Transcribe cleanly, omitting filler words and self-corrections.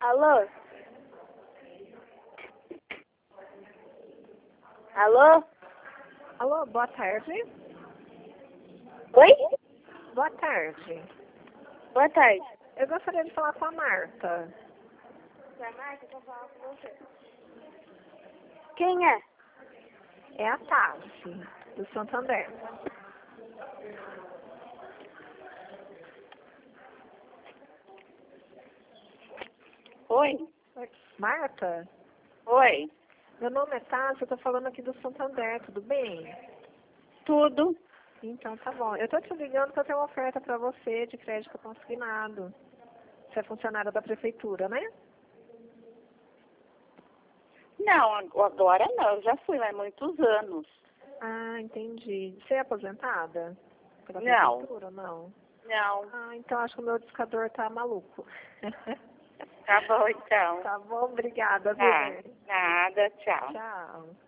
Alô? Alô? Alô, boa tarde. Oi? Boa tarde. Boa tarde. Eu gostaria de falar com a Marta. É a Marta, eu vou falar com você. Quem é? É a Tassi, do Santander. Oi? Marta, Oi? meu nome é Tassi, eu tô falando aqui do Santander, tudo bem? Tudo? Então tá bom. Eu tô te ligando porque eu tenho uma oferta pra você de crédito consignado. Você é funcionária da prefeitura, né? Não, agora não. Eu já fui lá há muitos anos. Ah, entendi. Você é aposentada? Pela Não. prefeitura, não? Não. Ah, então acho que o meu discador tá maluco. Tá bom, então. Tá bom, obrigada, Tá. viu? Nada, tchau. Tchau.